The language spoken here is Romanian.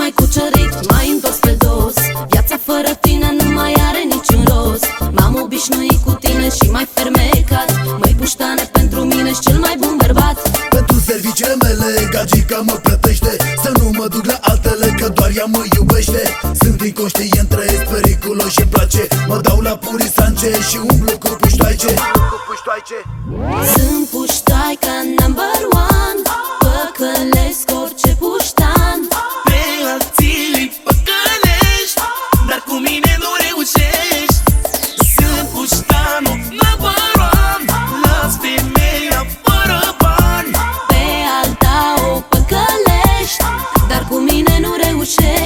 mai cucerit, mai întors pe dos. Viața fără tine nu mai are niciun rost. M-am obișnuit cu tine și mai fermecat. Măi puștane, pentru mine-s cel mai bun bărbat. Pentru serviciile mele, gagica mă plătește. Să nu mă duc la altele, că doar ea mă iubește. Sunt inconștient, trăiesc periculos și-mi place. Mă dau la purisance și umblu cu puștoaice. Sunt puștaica number one, păcălesc orice puștan. Pe alții îi păcălești, dar cu mine nu reușești. Sunt puștanul number one, las femeia fără bani. Pe alta o păcălești, dar cu mine nu reușești.